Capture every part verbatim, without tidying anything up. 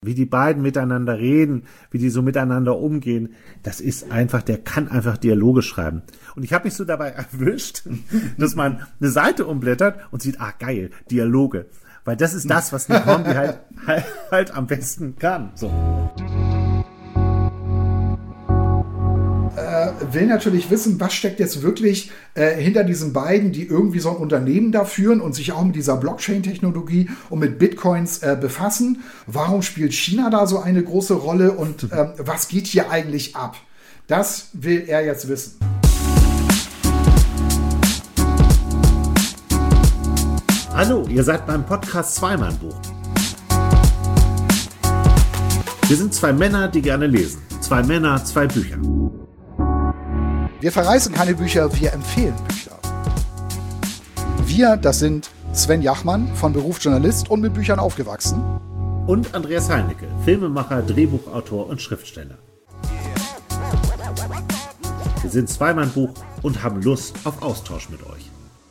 Wie die beiden miteinander reden, wie die so miteinander umgehen, das ist einfach, der kann einfach Dialoge schreiben. Und ich habe mich so dabei erwischt, dass man eine Seite umblättert und sieht, ah geil, Dialoge. Weil das ist das, was Nick Hornby halt, halt, halt am besten kann. So. Äh, will natürlich wissen, was steckt jetzt wirklich äh, hinter diesen beiden, die irgendwie so ein Unternehmen da führen und sich auch mit dieser Blockchain-Technologie und mit Bitcoins äh, befassen. Warum spielt China da so eine große Rolle und ähm, was geht hier eigentlich ab? Das will er jetzt wissen. Hallo, ihr seid beim Podcast Zweimann-Buch. Wir sind zwei Männer, die gerne lesen. Zwei Männer, zwei Bücher. Wir verreißen keine Bücher, wir empfehlen Bücher. Wir, das sind Sven Jachmann, von Beruf Journalist und mit Büchern aufgewachsen. Und Andreas Heinicke, Filmemacher, Drehbuchautor und Schriftsteller. Wir sind Zweimann-Buch und haben Lust auf Austausch mit euch.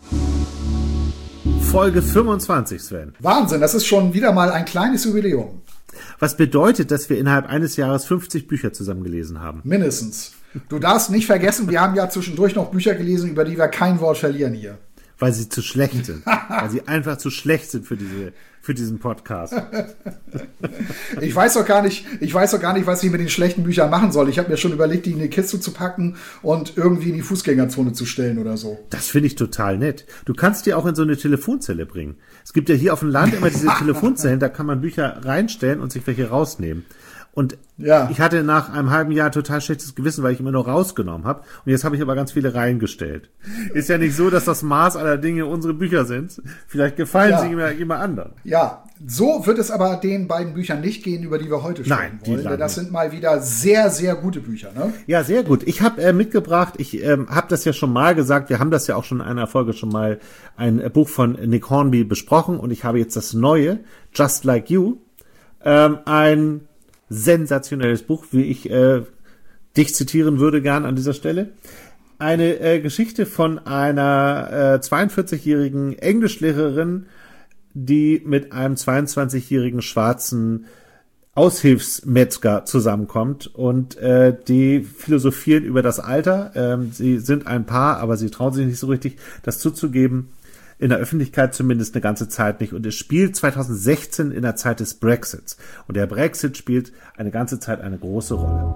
Folge fünfundzwanzig, Sven. Wahnsinn, das ist schon wieder mal ein kleines Jubiläum. Was bedeutet, dass wir innerhalb eines Jahres fünfzig Bücher zusammen gelesen haben? Mindestens. Du darfst nicht vergessen, wir haben ja zwischendurch noch Bücher gelesen, über die wir kein Wort verlieren hier. Weil sie zu schlecht sind. Weil sie einfach zu schlecht sind für diese, für diesen Podcast. Ich weiß doch gar nicht, ich weiß doch gar nicht, was ich mit den schlechten Büchern machen soll. Ich habe mir schon überlegt, die in eine Kiste zu packen und irgendwie in die Fußgängerzone zu stellen oder so. Das finde ich total nett. Du kannst die auch in so eine Telefonzelle bringen. Es gibt ja hier auf dem Land immer diese Telefonzellen, da kann man Bücher reinstellen und sich welche rausnehmen. Und ja. Ich hatte nach einem halben Jahr total schlechtes Gewissen, weil ich immer nur rausgenommen habe. Und jetzt habe ich aber ganz viele reingestellt. Ist ja nicht so, dass das Maß aller Dinge unsere Bücher sind. Vielleicht gefallen ja. sie immer, immer anderen. Ja, so wird es aber den beiden Büchern nicht gehen, über die wir heute sprechen Nein, wollen. Das sind mal wieder sehr, sehr gute Bücher, ne? Ja, sehr gut. Ich habe äh, mitgebracht, ich ähm, habe das ja schon mal gesagt, wir haben das ja auch schon in einer Folge schon mal, ein äh, Buch von Nick Hornby besprochen. Und ich habe jetzt das neue, Just Like You, ähm, ein sensationelles Buch, wie ich äh, dich zitieren würde gern an dieser Stelle. Eine äh, Geschichte von einer äh, zweiundvierzigjährigen Englischlehrerin, die mit einem zweiundzwanzigjährigen schwarzen Aushilfsmetzger zusammenkommt und äh, die philosophieren über das Alter. Ähm, sie sind ein Paar, aber sie trauen sich nicht so richtig, das zuzugeben. In der Öffentlichkeit zumindest eine ganze Zeit nicht. Und es spielt zweitausendsechzehn in der Zeit des Brexits. Und der Brexit spielt eine ganze Zeit eine große Rolle.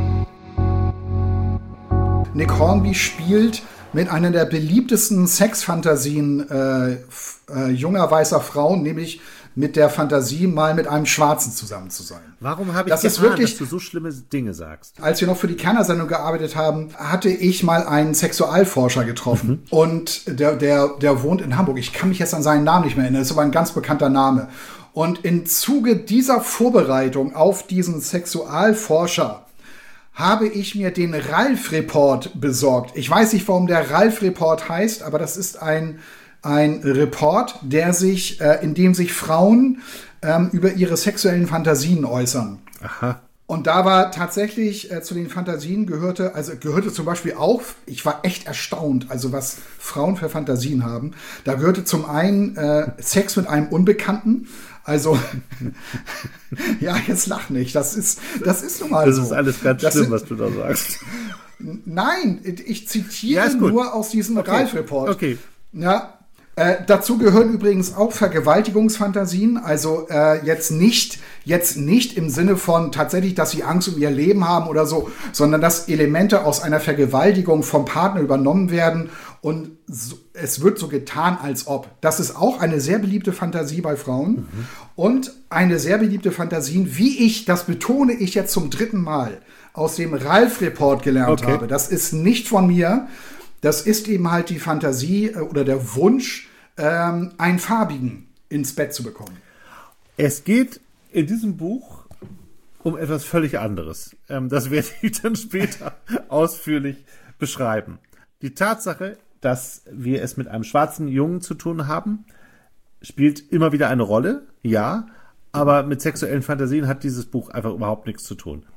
Nick Hornby spielt mit einer der beliebtesten Sexfantasien äh, f- äh, junger weißer Frauen, nämlich mit der Fantasie, mal mit einem Schwarzen zusammen zu sein. Warum habe ich das getan, ist wirklich, dass du so schlimme Dinge sagst? Als wir noch für die Kerner-Sendung gearbeitet haben, hatte ich mal einen Sexualforscher getroffen. Mhm. Und der, der, der wohnt in Hamburg. Ich kann mich jetzt an seinen Namen nicht mehr erinnern. Das ist aber ein ganz bekannter Name. Und im Zuge dieser Vorbereitung auf diesen Sexualforscher habe ich mir den Ralf-Report besorgt. Ich weiß nicht, warum der Ralf-Report heißt, aber das ist ein Ein Report, der sich, äh, in dem sich Frauen ähm, über ihre sexuellen Fantasien äußern. Aha. Und da war tatsächlich äh, zu den Fantasien gehörte, also gehörte zum Beispiel auch, ich war echt erstaunt, also was Frauen für Fantasien haben. Da gehörte zum einen äh, Sex mit einem Unbekannten. Also, ja, jetzt lach nicht. Das ist, das ist nun mal das so. Das ist alles ganz das schlimm, sind, was du da sagst. Nein, ich zitiere ja, nur aus diesem okay. Ralf-Report. Okay. Ja. Äh, dazu gehören übrigens auch Vergewaltigungsfantasien, also äh, jetzt nicht jetzt nicht im Sinne von tatsächlich, dass sie Angst um ihr Leben haben oder so, sondern dass Elemente aus einer Vergewaltigung vom Partner übernommen werden und so, es wird so getan, als ob. Das ist auch eine sehr beliebte Fantasie bei Frauen mhm. und eine sehr beliebte Fantasie, wie ich, das betone ich jetzt zum dritten Mal, aus dem Ralf-Report gelernt okay. habe. Das ist nicht von mir. Das ist eben halt die Fantasie oder der Wunsch, ähm, einen Farbigen ins Bett zu bekommen. Es geht in diesem Buch um etwas völlig anderes. Ähm, das werde ich dann später ausführlich beschreiben. Die Tatsache, dass wir es mit einem schwarzen Jungen zu tun haben, spielt immer wieder eine Rolle, ja, aber mit sexuellen Fantasien hat dieses Buch einfach überhaupt nichts zu tun.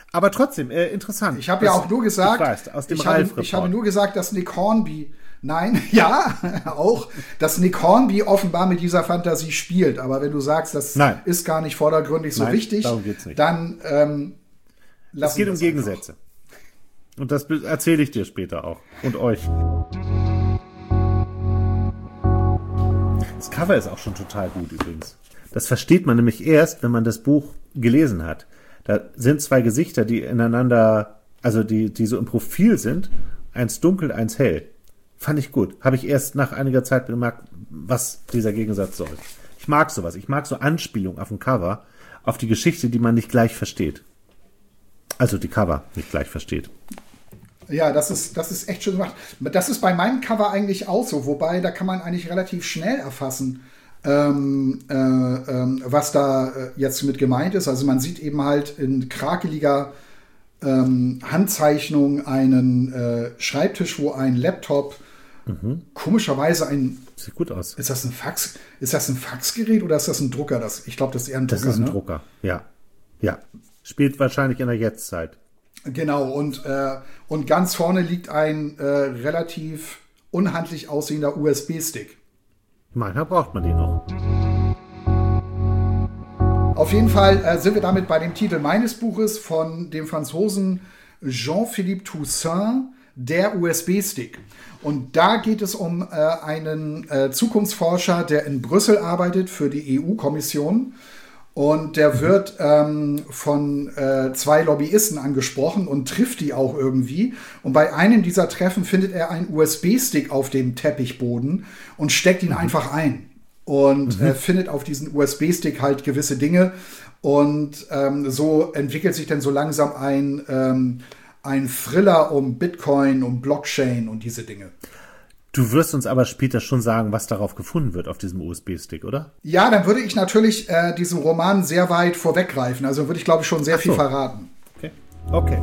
Aber trotzdem, äh, interessant. Ich habe ja auch nur gesagt, ich, weiß, aus dem ich, habe, ich habe nur gesagt, dass Nick Hornby, nein, ja, auch, dass Nick Hornby offenbar mit dieser Fantasie spielt. Aber wenn du sagst, das nein. ist gar nicht vordergründig so nein, wichtig, darum geht's nicht. dann ähm, lass es geht um Gegensätze. Einfach. Und das erzähle ich dir später auch. Und euch. Das Cover ist auch schon total gut übrigens. Das versteht man nämlich erst, wenn man das Buch gelesen hat. Da sind zwei Gesichter, die ineinander, also die, die so im Profil sind. Eins dunkel, eins hell. Fand ich gut. Habe ich erst nach einiger Zeit gemerkt, was dieser Gegensatz soll. Ich mag sowas. Ich mag so Anspielungen auf dem Cover, auf die Geschichte, die man nicht gleich versteht. Also die Cover nicht gleich versteht. Ja, das ist, das ist echt schön gemacht. Das ist bei meinem Cover eigentlich auch so, wobei da kann man eigentlich relativ schnell erfassen, ähm, äh, ähm, was da äh, jetzt mit gemeint ist. Also man sieht eben halt in krakeliger ähm, Handzeichnung einen äh, Schreibtisch, wo ein Laptop mhm. komischerweise ein... Sieht gut aus. Ist das ein Fax? Ist das ein Faxgerät oder ist das ein Drucker? Das, ich glaube, das ist eher ein Drucker. Das ist ein ne? Drucker, ja. Ja. Spielt wahrscheinlich in der Jetztzeit. Genau, und, äh, und ganz vorne liegt ein äh, relativ unhandlich aussehender U S B-Stick. Manchmal braucht man den noch. Auf jeden Fall äh, sind wir damit bei dem Titel meines Buches von dem Franzosen Jean-Philippe Toussaint, der U S B-Stick. Und da geht es um äh, einen äh, Zukunftsforscher, der in Brüssel arbeitet für die E U-Kommission. Und der wird ähm, von äh, zwei Lobbyisten angesprochen und trifft die auch irgendwie. Und bei einem dieser Treffen findet er einen U S B-Stick auf dem Teppichboden und steckt ihn mhm. einfach ein. Und mhm. äh, findet auf diesen U S B-Stick halt gewisse Dinge. Und ähm, so entwickelt sich dann so langsam ein, ähm, ein Thriller um Bitcoin, um Blockchain und diese Dinge. Du wirst uns aber später schon sagen, was darauf gefunden wird, auf diesem U S B-Stick, oder? Ja, dann würde ich natürlich äh, diesem Roman sehr weit vorweggreifen. Also würde ich, glaube ich, schon sehr Ach so. viel verraten. Okay. Okay.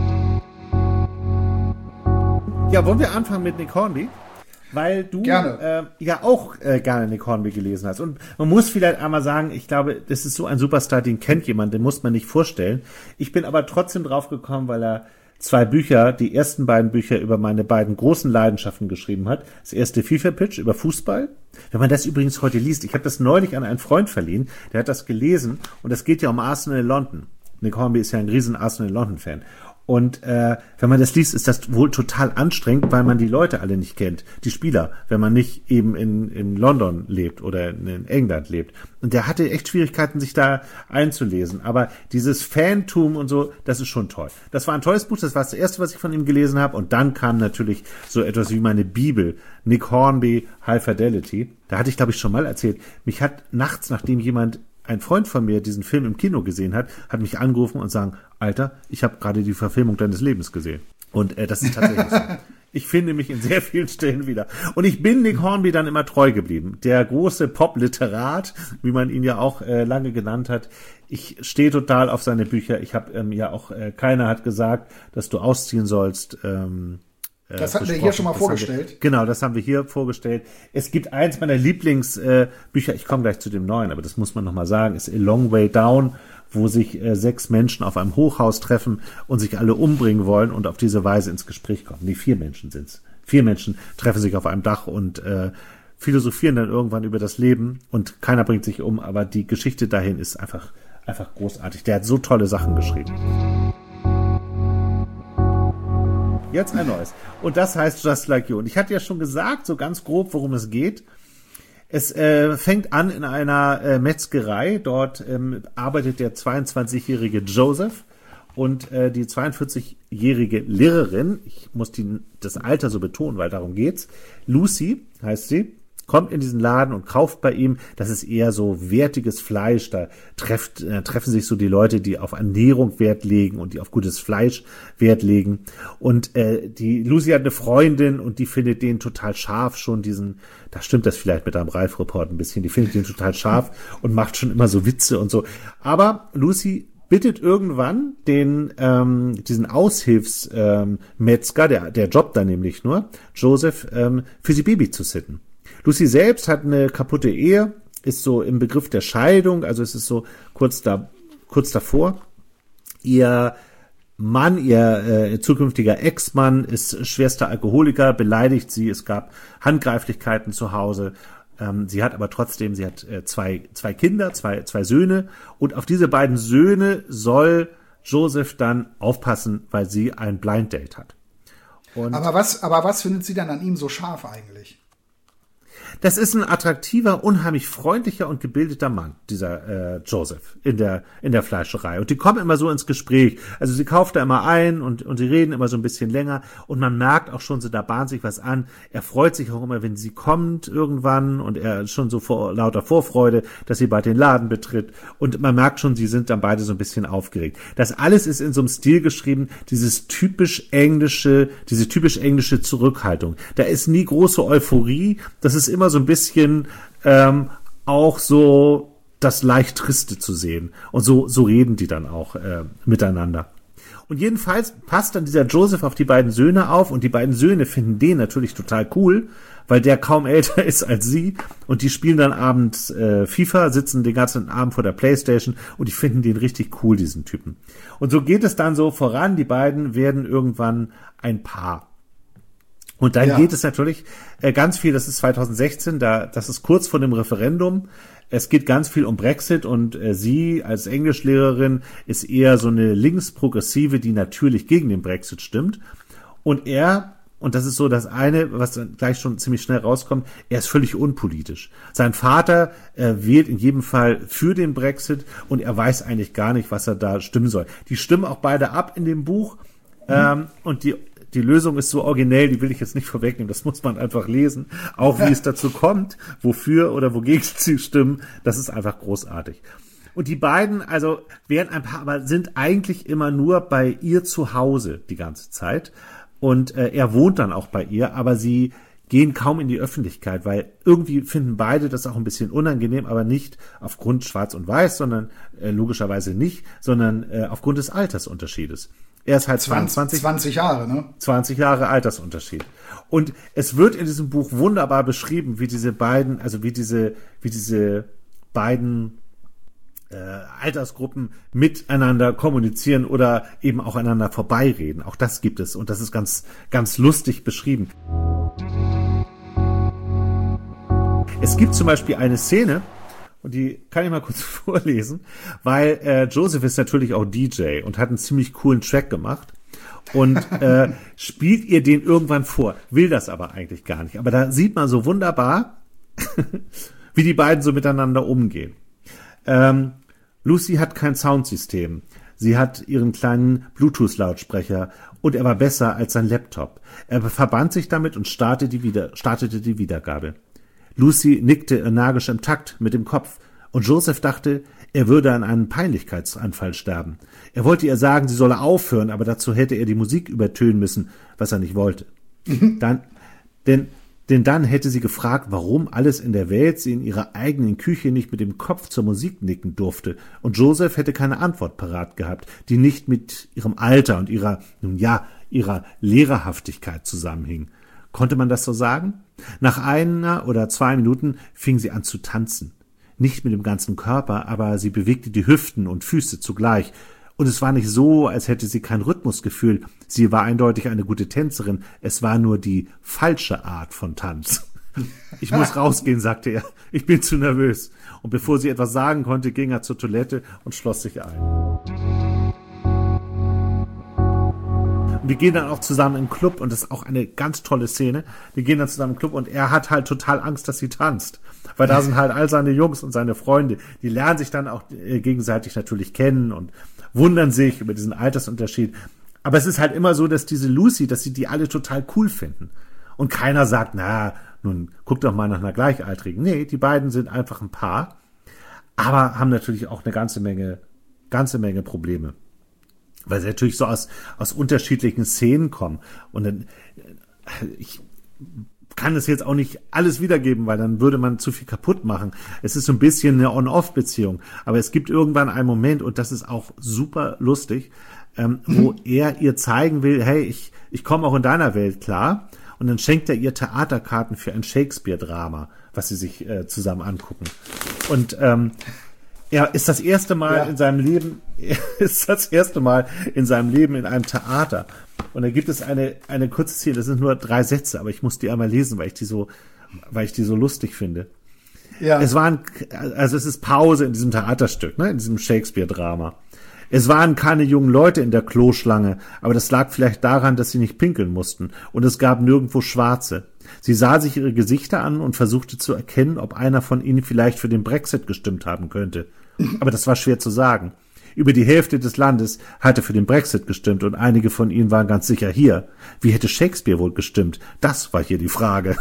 Ja, wollen wir anfangen mit Nick Hornby? Weil du äh, ja auch äh, gerne Nick Hornby gelesen hast. Und man muss vielleicht einmal sagen, ich glaube, das ist so ein Superstar, den kennt jemand, den muss man nicht vorstellen. Ich bin aber trotzdem drauf gekommen, weil er zwei Bücher, die ersten beiden Bücher über meine beiden großen Leidenschaften geschrieben hat. Das erste FIFA-Pitch über Fußball. Wenn man das übrigens heute liest, ich habe das neulich an einen Freund verliehen, der hat das gelesen und es geht ja um Arsenal London. Nick Hornby ist ja ein riesen Arsenal London-Fan. Und äh, wenn man das liest, ist das wohl total anstrengend, weil man die Leute alle nicht kennt, die Spieler, wenn man nicht eben in, in London lebt oder in England lebt. Und der hatte echt Schwierigkeiten, sich da einzulesen. Aber dieses Fantum und so, das ist schon toll. Das war ein tolles Buch, das war das erste, was ich von ihm gelesen habe. Und dann kam natürlich so etwas wie meine Bibel, Nick Hornby, High Fidelity. Da hatte ich, glaube ich, schon mal erzählt, mich hat nachts, nachdem jemand ein Freund von mir diesen Film im Kino gesehen hat, hat mich angerufen und sagen, Alter, ich habe gerade die Verfilmung deines Lebens gesehen. Und äh, das ist tatsächlich so. Ich finde mich in sehr vielen Stellen wieder. Und ich bin Nick Hornby dann immer treu geblieben. Der große Pop-Literat, wie man ihn ja auch äh, lange genannt hat. Ich stehe total auf seine Bücher. Ich habe ähm, ja auch, äh, keiner hat gesagt, dass du ausziehen sollst. Ähm, Das hatten wir hier schon mal das vorgestellt. Wir, genau, das haben wir hier vorgestellt. Es gibt eins meiner Lieblingsbücher, äh, ich komme gleich zu dem neuen, aber das muss man nochmal sagen, ist A Long Way Down, wo sich äh, sechs Menschen auf einem Hochhaus treffen und sich alle umbringen wollen und auf diese Weise ins Gespräch kommen. Nee, vier Menschen sind's. Vier Menschen treffen sich auf einem Dach und äh, philosophieren dann irgendwann über das Leben und keiner bringt sich um, aber die Geschichte dahin ist einfach, einfach großartig. Der hat so tolle Sachen geschrieben. Jetzt ein neues. Und das heißt Just Like You. Und ich hatte ja schon gesagt, so ganz grob, worum es geht. Es äh, fängt an in einer äh, Metzgerei. Dort ähm, arbeitet der zweiundzwanzigjährige Joseph und äh, die zweiundvierzigjährige Lehrerin, ich muss die, das Alter so betonen, weil darum geht's, Lucy heißt sie, kommt in diesen Laden und kauft bei ihm, das ist eher so wertiges Fleisch, da trefft, äh, treffen sich so die Leute, die auf Ernährung Wert legen und die auf gutes Fleisch Wert legen. Und äh, die Lucy hat eine Freundin und die findet den total scharf schon, diesen, da stimmt das vielleicht mit einem Ralf-Report ein bisschen, die findet den total scharf und macht schon immer so Witze und so. Aber Lucy bittet irgendwann den ähm, diesen Aushilfsmetzger, ähm, der, der jobbt da nämlich nur, Joseph, ähm, für sie Baby zu sitten. Lucy selbst hat eine kaputte Ehe, ist so im Begriff der Scheidung, also es ist so kurz da, kurz davor. Ihr Mann, ihr äh, zukünftiger Ex-Mann, ist schwerster Alkoholiker, beleidigt sie, es gab Handgreiflichkeiten zu Hause. Ähm, sie hat aber trotzdem, sie hat äh, zwei, zwei Kinder, zwei, zwei Söhne, und auf diese beiden Söhne soll Joseph dann aufpassen, weil sie ein Blind Date hat. Und aber was, aber was findet sie dann an ihm so scharf eigentlich? Das ist ein attraktiver, unheimlich freundlicher und gebildeter Mann, dieser äh, Joseph in der in der Fleischerei. Und die kommen immer so ins Gespräch. Also sie kauft da immer ein und und sie reden immer so ein bisschen länger. Und man merkt auch schon, so da bahnt sich was an. Er freut sich auch immer, wenn sie kommt irgendwann. Und er ist schon so vor lauter Vorfreude, dass sie bald den Laden betritt. Und man merkt schon, sie sind dann beide so ein bisschen aufgeregt. Das alles ist in so einem Stil geschrieben, dieses typisch englische, diese typisch englische Zurückhaltung. Da ist nie große Euphorie. Das ist immer so ein bisschen ähm, auch so das leicht Triste zu sehen. Und so so reden die dann auch äh, miteinander. Und jedenfalls passt dann dieser Joseph auf die beiden Söhne auf, und die beiden Söhne finden den natürlich total cool, weil der kaum älter ist als sie, und die spielen dann abends äh, FIFA, sitzen den ganzen Abend vor der Playstation, und die finden den richtig cool, diesen Typen. Und so geht es dann so voran, die beiden werden irgendwann ein Paar. Und dann ja. geht es natürlich äh, ganz viel, das ist zwanzig sechzehn, da, das ist kurz vor dem Referendum. Es geht ganz viel um Brexit, und äh, sie als Englischlehrerin ist eher so eine linksprogressive, die natürlich gegen den Brexit stimmt. Und er, und das ist so das eine, was dann gleich schon ziemlich schnell rauskommt, er ist völlig unpolitisch. Sein Vater äh, wählt in jedem Fall für den Brexit, und er weiß eigentlich gar nicht, was er da stimmen soll. Die stimmen auch beide ab in dem Buch, mhm. ähm, und die Die Lösung ist so originell, die will ich jetzt nicht vorwegnehmen, das muss man einfach lesen. Auch wie es dazu kommt, wofür oder wogegen sie stimmen, das ist einfach großartig. Und die beiden, also werden ein paar, aber sind eigentlich immer nur bei ihr zu Hause die ganze Zeit. Und äh, er wohnt dann auch bei ihr, aber sie gehen kaum in die Öffentlichkeit, weil irgendwie finden beide das auch ein bisschen unangenehm, aber nicht aufgrund Schwarz und Weiß, sondern äh, logischerweise nicht, sondern äh, aufgrund des Altersunterschiedes. Er ist halt zweiundzwanzig, zwanzig Jahre, ne? zwanzig Jahre Altersunterschied. Und es wird in diesem Buch wunderbar beschrieben, wie diese beiden, also wie diese, wie diese beiden äh, Altersgruppen miteinander kommunizieren oder eben auch einander vorbeireden. Auch das gibt es, und das ist ganz, ganz lustig beschrieben. Es gibt zum Beispiel eine Szene, und die kann ich mal kurz vorlesen, weil äh, Joseph ist natürlich auch D J und hat einen ziemlich coolen Track gemacht und äh, spielt ihr den irgendwann vor, will das aber eigentlich gar nicht. Aber da sieht man so wunderbar, wie die beiden so miteinander umgehen. Ähm, Lucy hat kein Soundsystem. Sie hat ihren kleinen Bluetooth-Lautsprecher, und er war besser als sein Laptop. Er verband sich damit und startete die, Wieder- startete die Wiedergabe. Lucy nickte energisch im Takt mit dem Kopf, und Joseph dachte, er würde an einem Peinlichkeitsanfall sterben. Er wollte ihr sagen, sie solle aufhören, aber dazu hätte er die Musik übertönen müssen, was er nicht wollte. Dann, denn, denn dann hätte sie gefragt, warum alles in der Welt sie in ihrer eigenen Küche nicht mit dem Kopf zur Musik nicken durfte, und Joseph hätte keine Antwort parat gehabt, die nicht mit ihrem Alter und ihrer, nun ja, ihrer Lehrerhaftigkeit zusammenhing. Konnte man das so sagen? Nach einer oder zwei Minuten fing sie an zu tanzen. Nicht mit dem ganzen Körper, aber sie bewegte die Hüften und Füße zugleich. Und es war nicht so, als hätte sie kein Rhythmusgefühl. Sie war eindeutig eine gute Tänzerin. Es war nur die falsche Art von Tanz. Ich muss rausgehen, sagte er. Ich bin zu nervös. Und bevor sie etwas sagen konnte, ging er zur Toilette und schloss sich ein. Und die gehen dann auch zusammen im Club, und das ist auch eine ganz tolle Szene. Die gehen dann zusammen im Club, und er hat halt total Angst, dass sie tanzt. Weil da sind halt all seine Jungs und seine Freunde. Die lernen sich dann auch gegenseitig natürlich kennen und wundern sich über diesen Altersunterschied. Aber es ist halt immer so, dass diese Lucy, dass sie die alle total cool finden. Und keiner sagt, na, nun guck doch mal nach einer Gleichaltrigen. Nee, die beiden sind einfach ein Paar. Aber haben natürlich auch eine ganze Menge, ganze Menge Probleme. Weil sie natürlich so aus, aus unterschiedlichen Szenen kommen. Und dann, ich kann es jetzt auch nicht alles wiedergeben, weil dann würde man zu viel kaputt machen. Es ist so ein bisschen eine On-Off-Beziehung. Aber es gibt irgendwann einen Moment, und das ist auch super lustig, ähm, wo er ihr zeigen will, hey, ich, ich komme auch in deiner Welt klar. Und dann schenkt er ihr Theaterkarten für ein Shakespeare-Drama, was sie sich äh, zusammen angucken. Und ähm, er ist das erste Mal ja. in seinem Leben, ist das erste Mal in seinem Leben in einem Theater. Und da gibt es eine, eine kurze Szene, das sind nur drei Sätze, aber ich muss die einmal lesen, weil ich die so, weil ich die so lustig finde. Ja. Es waren, also es ist Pause in diesem Theaterstück, ne, in diesem Shakespeare-Drama. Es waren keine jungen Leute in der Kloschlange, aber das lag vielleicht daran, dass sie nicht pinkeln mussten. Und es gab nirgendwo Schwarze. Sie sah sich ihre Gesichter an und versuchte zu erkennen, ob einer von ihnen vielleicht für den Brexit gestimmt haben könnte. Aber das war schwer zu sagen. Über die Hälfte des Landes hatte für den Brexit gestimmt und einige von ihnen waren ganz sicher hier. Wie hätte Shakespeare wohl gestimmt? Das war hier die Frage.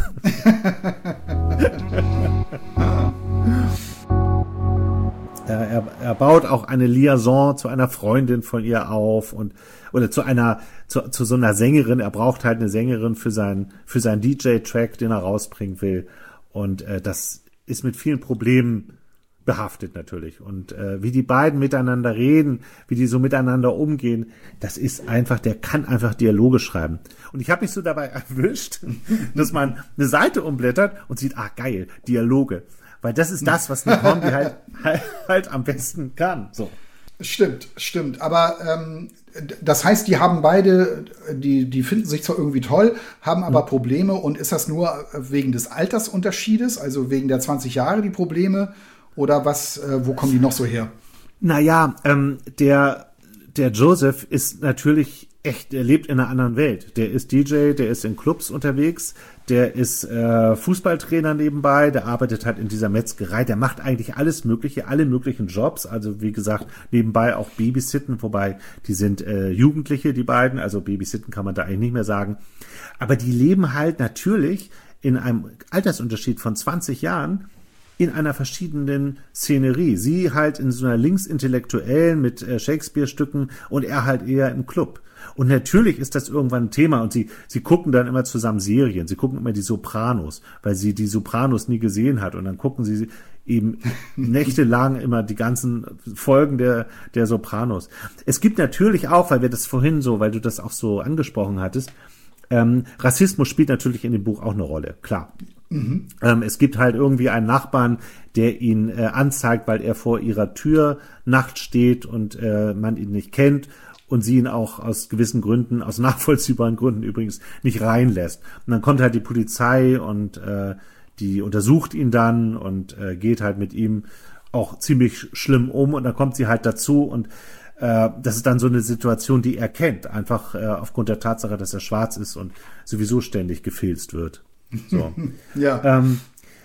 Er, er baut auch eine Liaison zu einer Freundin von ihr auf und oder zu einer zu, zu so einer Sängerin. Er braucht halt eine Sängerin für seinen für seinen D J-Track, den er rausbringen will. Und äh, das ist mit vielen Problemen behaftet natürlich. Und äh, wie die beiden miteinander reden, wie die so miteinander umgehen, das ist einfach, der kann einfach Dialoge schreiben. Und ich habe mich so dabei erwischt, dass man eine Seite umblättert und sieht, ah geil, Dialoge. Weil das ist das, was Nick Hornby halt, halt, halt am besten kann. So. Stimmt, stimmt. Aber ähm, das heißt, die haben beide, die, die finden sich zwar irgendwie toll, haben aber mhm. Probleme. Und ist das nur wegen des Altersunterschiedes, also wegen der zwanzig Jahre die Probleme? Oder was, äh, wo kommen die noch so her? Naja, ähm, der, der Joseph ist natürlich echt, er lebt in einer anderen Welt. Der ist D J, der ist in Clubs unterwegs, der ist äh, Fußballtrainer nebenbei, der arbeitet halt in dieser Metzgerei, der macht eigentlich alles Mögliche, alle möglichen Jobs, also wie gesagt, nebenbei auch Babysitten, wobei die sind äh, Jugendliche, die beiden, also Babysitten kann man da eigentlich nicht mehr sagen. Aber die leben halt natürlich in einem Altersunterschied von zwanzig Jahren in einer verschiedenen Szenerie. Sie halt in so einer linksintellektuellen mit äh, Shakespeare-Stücken und er halt eher im Club. Und natürlich ist das irgendwann ein Thema und sie, sie gucken dann immer zusammen Serien. Sie gucken immer die Sopranos, weil sie die Sopranos nie gesehen hat. Und dann gucken sie eben nächtelang immer die ganzen Folgen der, der Sopranos. Es gibt natürlich auch, weil wir das vorhin so, weil du das auch so angesprochen hattest, ähm, Rassismus spielt natürlich in dem Buch auch eine Rolle, klar. Mhm. Ähm, es gibt halt irgendwie einen Nachbarn, der ihn äh, anzeigt, weil er vor ihrer Tür nachts steht und äh, man ihn nicht kennt. Und sie ihn auch aus gewissen Gründen, aus nachvollziehbaren Gründen übrigens, nicht reinlässt. Und dann kommt halt die Polizei und äh, die untersucht ihn dann und äh, geht halt mit ihm auch ziemlich schlimm um. Und dann kommt sie halt dazu und äh, das ist dann so eine Situation, die er kennt. Einfach äh, aufgrund der Tatsache, dass er schwarz ist und sowieso ständig gefilzt wird. So. Ja. Ähm,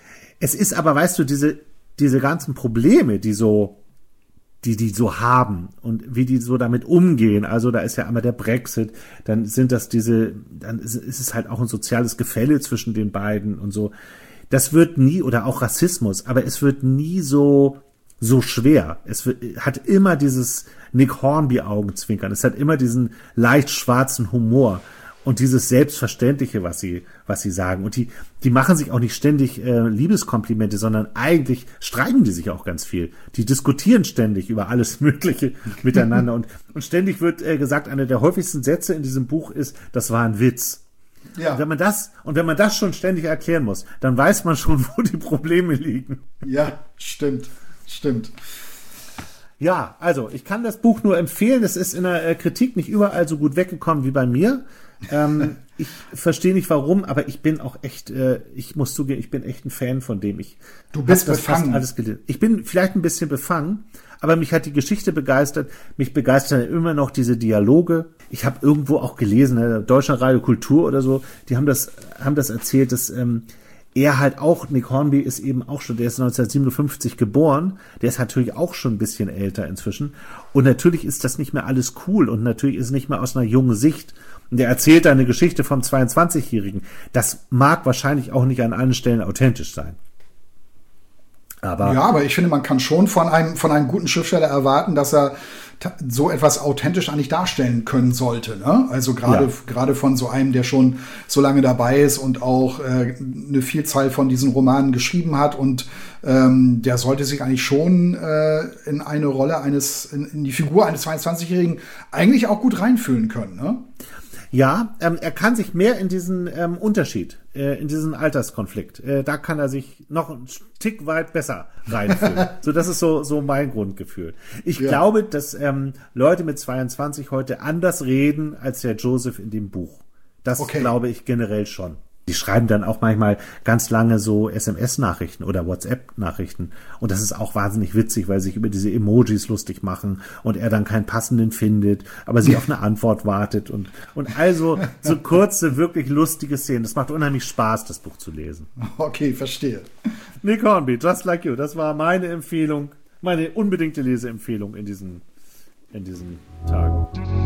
es ist aber, weißt du, diese, diese ganzen Probleme, die so die die so haben und wie die so damit umgehen. Also da ist ja einmal der Brexit, dann sind das diese, dann ist, ist es halt auch ein soziales Gefälle zwischen den beiden und so. Das wird nie, oder auch Rassismus, aber es wird nie so so schwer. Es wird, hat immer dieses Nick Hornby-Augenzwinkern. Es hat immer diesen leicht schwarzen Humor und dieses Selbstverständliche, was sie, was sie sagen. Und die, die machen sich auch nicht ständig äh, Liebeskomplimente, sondern eigentlich streiten die sich auch ganz viel. Die diskutieren ständig über alles Mögliche miteinander. Und, und ständig wird äh, gesagt, einer der häufigsten Sätze in diesem Buch ist, das war ein Witz. Ja. Und wenn man das, und wenn man das schon ständig erklären muss, dann weiß man schon, wo die Probleme liegen. Ja, stimmt, stimmt. Ja, also ich kann das Buch nur empfehlen. Es ist in der äh, Kritik nicht überall so gut weggekommen wie bei mir. ähm, ich verstehe nicht warum, aber ich bin auch echt, äh, ich muss zugeben, ich bin echt ein Fan von dem. Ich du bist das befangen. Fast alles gelesen. Ich bin vielleicht ein bisschen befangen, aber mich hat die Geschichte begeistert. Mich begeistern immer noch diese Dialoge. Ich habe irgendwo auch gelesen, ne, Deutscher Radio Kultur oder so, die haben das, haben das erzählt, dass ähm, er halt auch, Nick Hornby ist eben auch schon, der ist neunzehnhundertsiebenundfünfzig geboren, der ist natürlich auch schon ein bisschen älter inzwischen. Und natürlich ist das nicht mehr alles cool und natürlich ist es nicht mehr aus einer jungen Sicht. Und der erzählt eine Geschichte vom zweiundzwanzigjährigen. Das mag wahrscheinlich auch nicht an allen Stellen authentisch sein. Aber ja, aber ich finde, man kann schon von einem, von einem guten Schriftsteller erwarten, dass er so etwas authentisch eigentlich darstellen können sollte. Ne? Also gerade ja. gerade von so einem, der schon so lange dabei ist und auch äh, eine Vielzahl von diesen Romanen geschrieben hat. Und ähm, der sollte sich eigentlich schon äh, in eine Rolle eines, in, in die Figur eines zweiundzwanzigjährigen eigentlich auch gut reinfühlen können. Ne? Ja, ähm, er kann sich mehr in diesen ähm, Unterschied äh, in diesen Alterskonflikt. Äh, da kann er sich noch einen Tick weit besser reinfühlen. So, das ist so, so mein Grundgefühl. Ich ja. glaube, dass ähm, Leute mit zweiundzwanzig heute anders reden als der Joseph in dem Buch. Das okay. glaube ich generell schon. Die schreiben dann auch manchmal ganz lange so S M S-Nachrichten oder WhatsApp-Nachrichten. Und das ist auch wahnsinnig witzig, weil sie sich über diese Emojis lustig machen und er dann keinen passenden findet, aber sie auf eine Antwort wartet und, und also so kurze, wirklich lustige Szenen. Das macht unheimlich Spaß, das Buch zu lesen. Okay, verstehe. Nick Hornby, Just Like You. Das war meine Empfehlung, meine unbedingte Leseempfehlung in diesen, in diesen Tagen.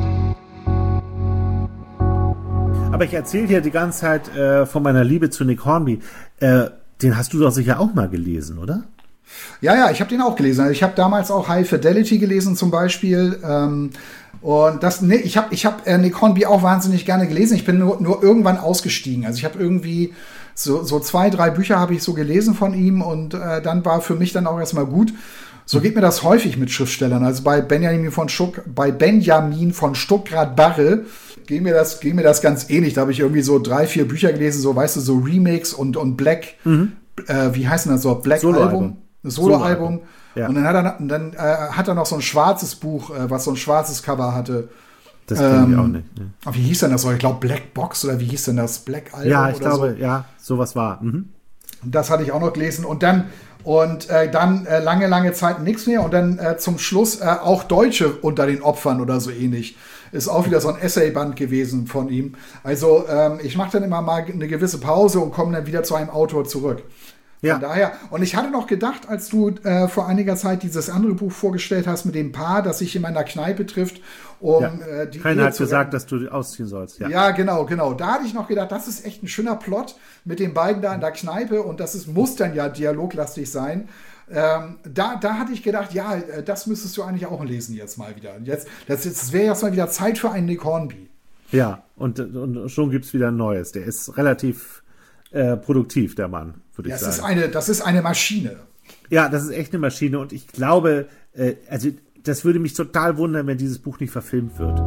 Aber ich erzähle dir die ganze Zeit äh, von meiner Liebe zu Nick Hornby. Äh, den hast du doch sicher auch mal gelesen, oder? Ja, ja, ich habe den auch gelesen. Also ich habe damals auch High Fidelity gelesen zum Beispiel. Ähm, und das, nee, ich habe ich hab, äh, Nick Hornby auch wahnsinnig gerne gelesen. Ich bin nur, nur irgendwann ausgestiegen. Also ich habe irgendwie so, so zwei, drei Bücher habe ich so gelesen von ihm und äh, dann war für mich dann auch erstmal gut. So geht mir das häufig mit Schriftstellern. Also bei Benjamin von Stuck, bei Benjamin von Stuckrad-Barre ging mir das, ging mir das ganz ähnlich. Da habe ich irgendwie so drei, vier Bücher gelesen, so, weißt du, so Remakes und, und Black, mhm. äh, wie heißt denn das so? Black Album? Solo-Album. Ja. Und dann hat er, dann, äh, hat er noch so ein schwarzes Buch, äh, was so ein schwarzes Cover hatte. Das kenne ähm, ich auch nicht. Ne? Wie hieß denn das so? Ich glaube Black Box oder wie hieß denn das? Black Album? Ja, ich oder glaube, so. ja, sowas war. Mhm. Das hatte ich auch noch gelesen. Und dann Und äh, dann äh, lange, lange Zeit nichts mehr. Und dann äh, zum Schluss äh, auch Deutsche unter den Opfern oder so ähnlich. Ist auch wieder so ein Essayband gewesen von ihm. Also ähm, ich mache dann immer mal eine gewisse Pause und komme dann wieder zu einem Autor zurück. Ja. Von daher. Und ich hatte noch gedacht, als du äh, vor einiger Zeit dieses andere Buch vorgestellt hast mit dem Paar, das sich in meiner Kneipe trifft, um ja. äh, die Keiner hat gesagt, dass du ausziehen sollst. Ja. ja, genau, genau. Da hatte ich noch gedacht, das ist echt ein schöner Plot mit den beiden da in der Kneipe und das ist, muss dann ja dialoglastig sein. Ähm, da, da hatte ich gedacht, ja, das müsstest du eigentlich auch lesen jetzt mal wieder. Jetzt, das, das wäre jetzt mal wieder Zeit für einen Nick Hornby. Ja, und, und schon gibt's wieder ein neues. Der ist relativ äh, produktiv, der Mann, würde ich ja, sagen. Ist eine, das ist eine Maschine. Ja, das ist echt eine Maschine und ich glaube, äh, also das würde mich total wundern, wenn dieses Buch nicht verfilmt wird.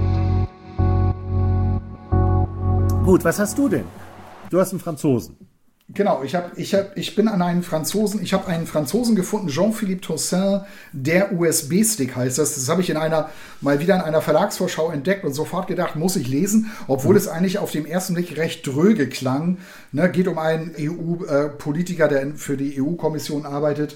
Gut, was hast du denn? Du hast einen Franzosen. Genau, ich, hab, ich, hab, ich bin an einen Franzosen, ich habe einen Franzosen gefunden, Jean-Philippe Toussaint, der U S B-Stick heißt das. Das habe ich in einer, mal wieder in einer Verlagsvorschau entdeckt und sofort gedacht, muss ich lesen, obwohl mhm. es eigentlich auf den ersten Blick recht dröge klang. Ne, geht um einen E U-Politiker, der für die E U-Kommission arbeitet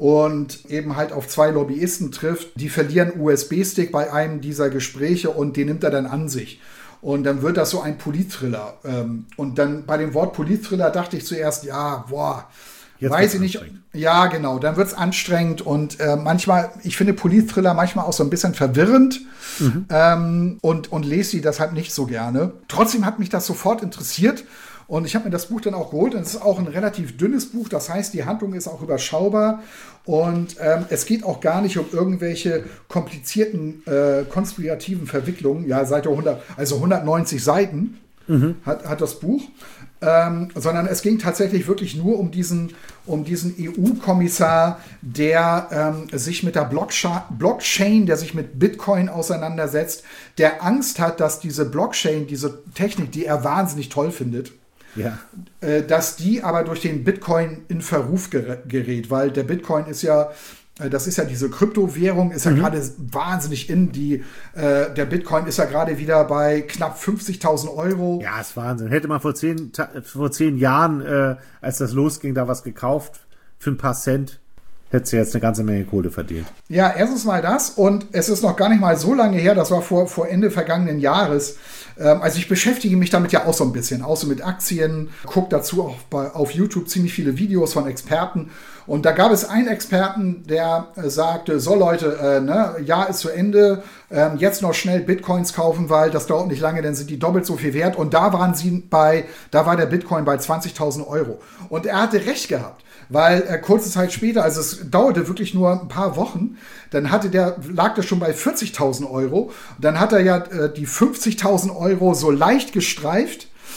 und eben halt auf zwei Lobbyisten trifft. Die verlieren U S B-Stick bei einem dieser Gespräche und den nimmt er dann an sich. Und dann wird das so ein Politthriller. Und dann bei dem Wort Politthriller dachte ich zuerst, ja, boah, jetzt weiß ich nicht. Ja, genau, dann wird es anstrengend. Und äh, manchmal, ich finde Politthriller manchmal auch so ein bisschen verwirrend mhm. ähm, und, und lese sie deshalb nicht so gerne. Trotzdem hat mich das sofort interessiert. Und ich habe mir das Buch dann auch geholt. Und es ist auch ein relativ dünnes Buch. Das heißt, die Handlung ist auch überschaubar. Und ähm, es geht auch gar nicht um irgendwelche komplizierten, äh, konspirativen Verwicklungen. Ja, Seite hundert, also hundertneunzig Seiten mhm. hat, hat das Buch. Ähm, sondern es ging tatsächlich wirklich nur um diesen, um diesen E U-Kommissar, der ähm, sich mit der Blockcha- Blockchain, der sich mit Bitcoin auseinandersetzt, der Angst hat, dass diese Blockchain, diese Technik, die er wahnsinnig toll findet, ja. äh, dass die aber durch den Bitcoin in Verruf ger- gerät, weil der Bitcoin ist ja Das ist ja diese Kryptowährung, ist ja mhm. gerade wahnsinnig in. Die, äh, der Bitcoin ist ja gerade wieder bei knapp fünfzigtausend Euro. Ja, ist Wahnsinn. Hätte man vor zehn, vor zehn Jahren, äh, als das losging, da was gekauft für ein paar Cent, hätte sie jetzt eine ganze Menge Kohle verdient. Ja, erstens mal das. Und es ist noch gar nicht mal so lange her, das war vor, vor Ende vergangenen Jahres. Ähm, also ich beschäftige mich damit ja auch so ein bisschen, auch so mit Aktien. Gucke dazu auch bei, auf YouTube ziemlich viele Videos von Experten. Und da gab es einen Experten, der äh, sagte, so Leute, äh, ne, Jahr ist zu Ende, äh, jetzt noch schnell Bitcoins kaufen, weil das dauert nicht lange, dann sind die doppelt so viel wert. Und da waren sie bei, da war der Bitcoin bei zwanzigtausend Euro. Und er hatte recht gehabt, weil äh, kurze Zeit später, also es dauerte wirklich nur ein paar Wochen, dann hatte der, lag der schon bei vierzigtausend Euro. Und dann hat er ja äh, die fünfzigtausend Euro so leicht gestreift.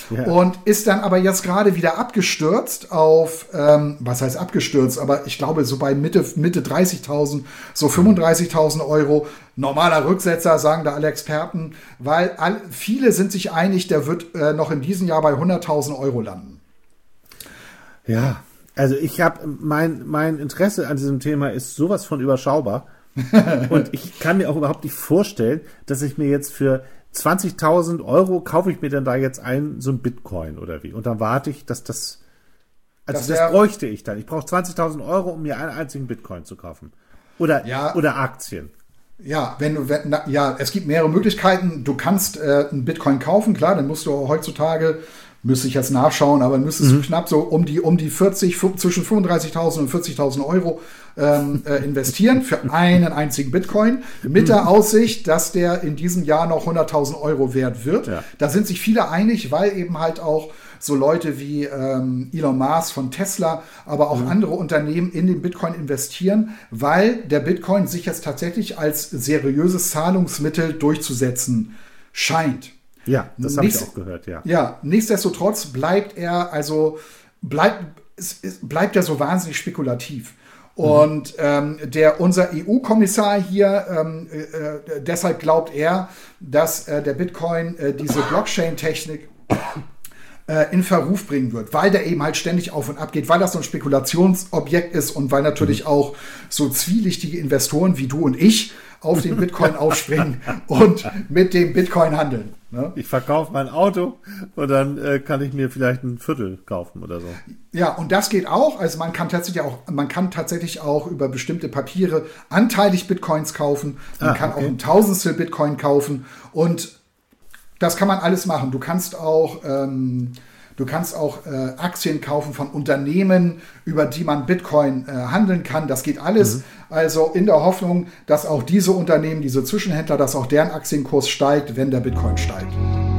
Ja. Und ist dann aber jetzt gerade wieder abgestürzt auf, ähm, was heißt abgestürzt, aber ich glaube so bei Mitte, Mitte dreißigtausend, so fünfunddreißigtausend Euro. Normaler Rücksetzer, sagen da alle Experten, weil all, viele sind sich einig, der wird äh, noch in diesem Jahr bei hunderttausend Euro landen. Ja, also ich habe, mein, mein Interesse an diesem Thema ist sowas von überschaubar. Und ich kann mir auch überhaupt nicht vorstellen, dass ich mir jetzt für zwanzigtausend Euro kaufe ich mir dann da jetzt ein, so ein Bitcoin oder wie. Und dann warte ich, dass das, also das, das bräuchte ich dann. Ich brauche zwanzigtausend Euro, um mir einen einzigen Bitcoin zu kaufen. Oder, ja, oder Aktien. Ja, wenn du, wenn, na, ja, es gibt mehrere Möglichkeiten. Du kannst äh, einen Bitcoin kaufen, klar, dann musst du heutzutage, müsste ich jetzt nachschauen, aber müsstest mhm. du knapp so um die, um die vierzig, zwischen fünfunddreißigtausend und vierzigtausend Euro ähm, äh, investieren für einen einzigen Bitcoin mit der Aussicht, dass der in diesem Jahr noch hunderttausend Euro wert wird. Ja. Da sind sich viele einig, weil eben halt auch so Leute wie ähm, Elon Musk von Tesla, aber auch mhm. andere Unternehmen in den Bitcoin investieren, weil der Bitcoin sich jetzt tatsächlich als seriöses Zahlungsmittel durchzusetzen scheint. Ja, das habe ich auch gehört, ja. Ja, nichtsdestotrotz bleibt er, also bleibt, es, es bleibt er so wahnsinnig spekulativ. Und ähm, der, unser E U-Kommissar hier, ähm, äh, deshalb glaubt er, dass äh, der Bitcoin äh, diese Blockchain-Technik äh, in Verruf bringen wird, weil der eben halt ständig auf und ab geht, weil das so ein Spekulationsobjekt ist und weil natürlich mhm. auch so zwielichtige Investoren wie du und ich auf den Bitcoin aufspringen und mit dem Bitcoin handeln. Ne? Ich verkaufe mein Auto und dann äh, kann ich mir vielleicht ein Viertel kaufen oder so. Ja, und das geht auch. Also man kann tatsächlich auch, man kann tatsächlich auch über bestimmte Papiere anteilig Bitcoins kaufen. Man ah, kann okay. auch ein Tausendstel Bitcoin kaufen und das kann man alles machen. Du kannst auch ähm, Du kannst auch äh, Aktien kaufen von Unternehmen, über die man Bitcoin äh, handeln kann. Das geht alles. Mhm. Also in der Hoffnung, dass auch diese Unternehmen, diese Zwischenhändler, dass auch deren Aktienkurs steigt, wenn der Bitcoin steigt.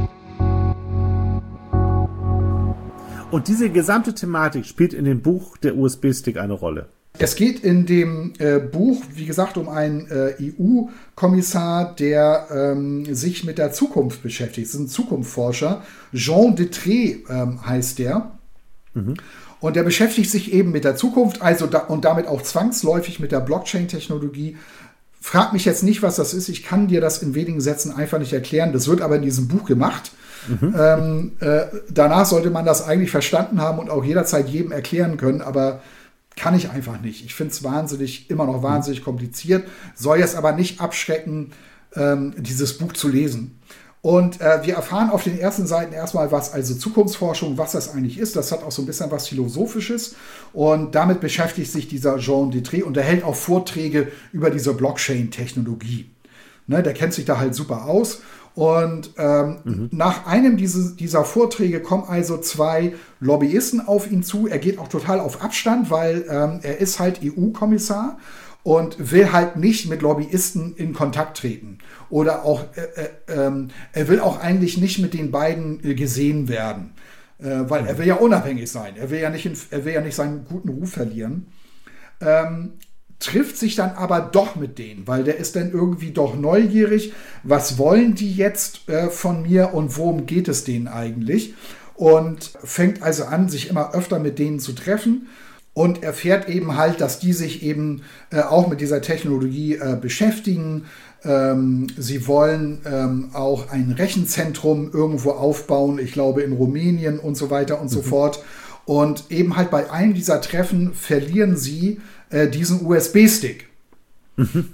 Und diese gesamte Thematik spielt in dem Buch der U S B-Stick eine Rolle. Es geht in dem äh, Buch, wie gesagt, um einen äh, E U-Kommissar, der ähm, sich mit der Zukunft beschäftigt. Das ist ein Zukunftsforscher. Jean Detré ähm, heißt der. Mhm. Und der beschäftigt sich eben mit der Zukunft, also da, und damit auch zwangsläufig mit der Blockchain-Technologie. Frag mich jetzt nicht, was das ist. Ich kann dir das in wenigen Sätzen einfach nicht erklären. Das wird aber in diesem Buch gemacht. Mhm. Ähm, äh, danach sollte man das eigentlich verstanden haben und auch jederzeit jedem erklären können, aber kann ich einfach nicht. Ich finde es wahnsinnig, immer noch wahnsinnig kompliziert, soll jetzt aber nicht abschrecken, ähm, dieses Buch zu lesen. Und äh, wir erfahren auf den ersten Seiten erstmal, was also Zukunftsforschung, was das eigentlich ist. Das hat auch so ein bisschen was Philosophisches. Und damit beschäftigt sich dieser Jean Detré und er hält auch Vorträge über diese Blockchain-Technologie. Ne, der kennt sich da halt super aus. Und ähm, mhm. nach einem diese, dieser Vorträge kommen also zwei Lobbyisten auf ihn zu. Er geht auch total auf Abstand, weil ähm, er ist halt E U-Kommissar und will halt nicht mit Lobbyisten in Kontakt treten. Oder auch, äh, äh, äh, er will auch eigentlich nicht mit den beiden äh, gesehen werden. Äh, weil mhm. er will ja unabhängig sein. Er will ja nicht, in, er will ja nicht seinen guten Ruf verlieren. Ähm, trifft sich dann aber doch mit denen, weil der ist dann irgendwie doch neugierig. Was wollen die jetzt äh, von mir und worum geht es denen eigentlich? Und fängt also an, sich immer öfter mit denen zu treffen und erfährt eben halt, dass die sich eben äh, auch mit dieser Technologie äh, beschäftigen. Ähm, sie wollen ähm, auch ein Rechenzentrum irgendwo aufbauen, ich glaube in Rumänien und so weiter und mhm. so fort. Und eben halt bei einem dieser Treffen verlieren sie äh, diesen U S B-Stick. Mhm.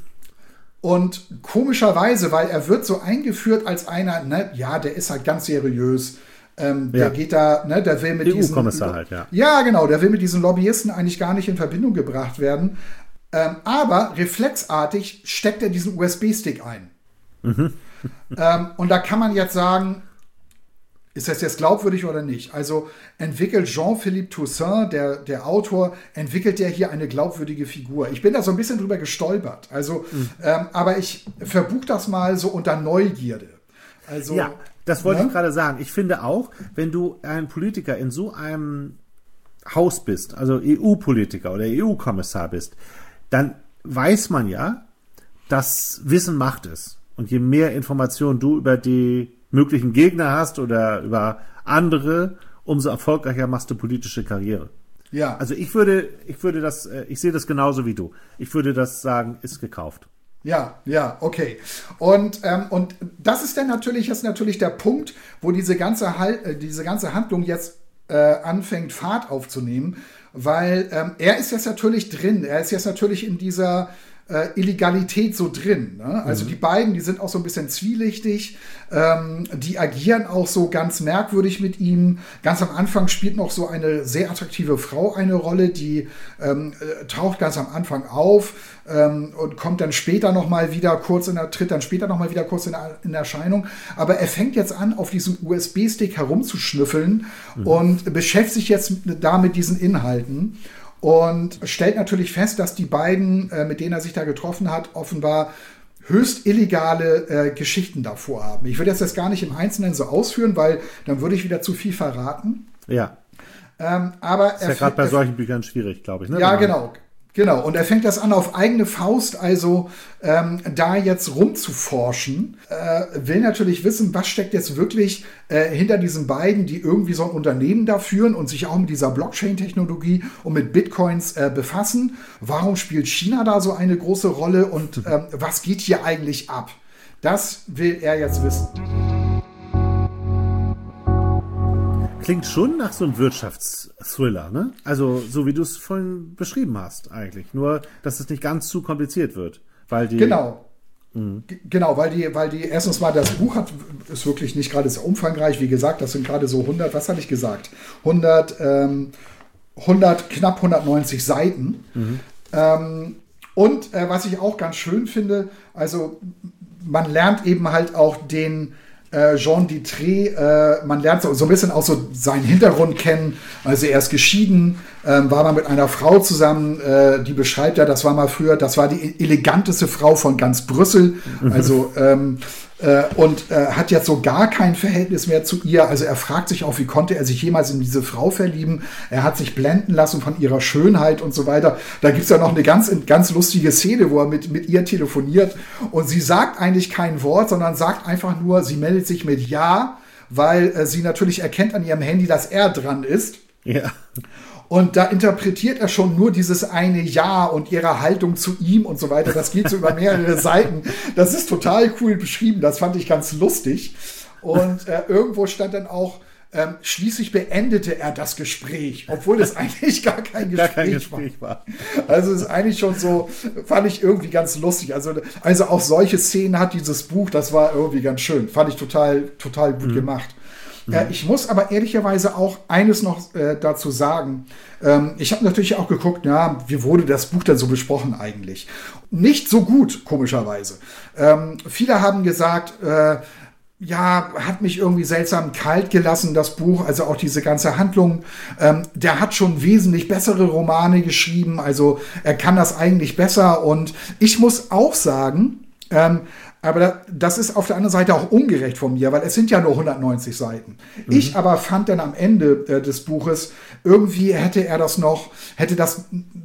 Und komischerweise, weil er wird so eingeführt als einer, ne, ja, der ist halt ganz seriös. Ähm, ja. Der geht da, ne, der will mit E diesen... E U-Kommissar halt, ja. Ja, genau, der will mit diesen Lobbyisten eigentlich gar nicht in Verbindung gebracht werden. Ähm, aber reflexartig steckt er diesen U S B-Stick ein. Mhm. ähm, und da kann man jetzt sagen, ist das jetzt glaubwürdig oder nicht? Also entwickelt Jean-Philippe Toussaint, der, der Autor, entwickelt der hier eine glaubwürdige Figur. Ich bin da so ein bisschen drüber gestolpert. Also, mhm. ähm, aber ich verbuch das mal so unter Neugierde. Also, ja, das wollte ne? ich gerade sagen. Ich finde auch, wenn du ein Politiker in so einem Haus bist, also E U-Politiker oder E U-Kommissar bist, dann weiß man ja, dass Wissen Macht ist. Und je mehr Informationen du über die möglichen Gegner hast oder über andere, umso erfolgreicher machst du politische Karriere. Ja. Also ich würde, ich würde das, ich sehe das genauso wie du. Ich würde das sagen, ist gekauft. Ja, ja, okay. Und, ähm, und das ist dann natürlich, das ist natürlich der Punkt, wo diese ganze, Hal- diese ganze Handlung jetzt äh, anfängt, Fahrt aufzunehmen, weil ähm, er ist jetzt natürlich drin, er ist jetzt natürlich in dieser äh, Illegalität so drin. Ne? Also mhm. die beiden, die sind auch so ein bisschen zwielichtig, ähm, die agieren auch so ganz merkwürdig mit ihm. Ganz am Anfang spielt noch so eine sehr attraktive Frau eine Rolle, die ähm, äh, taucht ganz am Anfang auf ähm, und kommt dann später noch mal wieder kurz in der, tritt dann später noch mal wieder kurz in, der, in Erscheinung. Aber er fängt jetzt an, auf diesem U S B-Stick herumzuschnüffeln mhm. und beschäftigt sich jetzt da mit diesen Inhalten. Und stellt natürlich fest, dass die beiden, äh, mit denen er sich da getroffen hat, offenbar höchst illegale äh, Geschichten davor haben. Ich würde das jetzt gar nicht im Einzelnen so ausführen, weil dann würde ich wieder zu viel verraten. Ja. Ähm, aber ist ja gerade bei solchen Büchern schwierig, glaube ich. Ne? Ja, genau. Genau, und er fängt das an auf eigene Faust, also ähm, da jetzt rumzuforschen, äh, will natürlich wissen, was steckt jetzt wirklich äh, hinter diesen beiden, die irgendwie so ein Unternehmen da führen und sich auch mit dieser Blockchain-Technologie und mit Bitcoins äh, befassen. Warum spielt China da so eine große Rolle und ähm, was geht hier eigentlich ab? Das will er jetzt wissen. Klingt schon nach so einem Wirtschaftsthriller, ne? Also, so wie du es vorhin beschrieben hast, eigentlich. Nur, dass es nicht ganz zu kompliziert wird. Weil die. Genau. G- genau, weil die, weil die, erstens mal, das Buch hat, ist wirklich nicht gerade sehr umfangreich. Wie gesagt, das sind gerade so hundert, was hatte ich gesagt? hundert, ähm, hundert, knapp hundertneunzig Seiten. Mhm. Ähm, und äh, was ich auch ganz schön finde, also, man lernt eben halt auch den, Äh, Jean Dittré, äh, man lernt so, so ein bisschen auch so seinen Hintergrund kennen. Also er ist geschieden, ähm, war mal mit einer Frau zusammen, äh, die beschreibt er, das war mal früher, das war die eleganteste Frau von ganz Brüssel. Also ähm, äh, und äh, hat jetzt so gar kein Verhältnis mehr zu ihr. Also er fragt sich auch, wie konnte er sich jemals in diese Frau verlieben? Er hat sich blenden lassen von ihrer Schönheit und so weiter. Da gibt's ja noch eine ganz, ganz lustige Szene, wo er mit, mit ihr telefoniert und sie sagt eigentlich kein Wort, sondern sagt einfach nur, sie meldet sich mit Ja, weil äh, sie natürlich erkennt an ihrem Handy, dass er dran ist. Ja. Und da interpretiert er schon nur dieses eine Ja und ihre Haltung zu ihm und so weiter. Das geht so über mehrere Seiten. Das ist total cool beschrieben. Das fand ich ganz lustig. Und äh, irgendwo stand dann auch, ähm, schließlich beendete er das Gespräch, obwohl es eigentlich gar kein Gespräch, gar kein Gespräch war. war. Also es ist eigentlich schon so, fand ich irgendwie ganz lustig. Also, also auch solche Szenen hat dieses Buch, das war irgendwie ganz schön. Fand ich total, total gut mhm. gemacht. Äh, ich muss aber ehrlicherweise auch eines noch äh, dazu sagen. Ähm, ich habe natürlich auch geguckt, ja, wie wurde das Buch denn so besprochen eigentlich? Nicht so gut, komischerweise. Ähm, viele haben gesagt, äh, ja, hat mich irgendwie seltsam kalt gelassen, das Buch, also auch diese ganze Handlung. Ähm, der hat schon wesentlich bessere Romane geschrieben, also er kann das eigentlich besser. Und ich muss auch sagen, ähm, aber das ist auf der anderen Seite auch ungerecht von mir, weil es sind ja nur hundertneunzig Seiten. Mhm. Ich aber fand dann am Ende äh, des Buches, irgendwie hätte er das noch, hätte das,